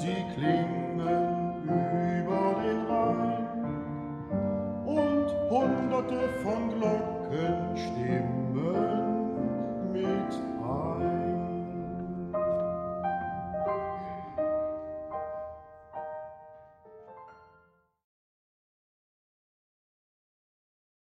sie klingen über den Rhein und hunderte von Glocken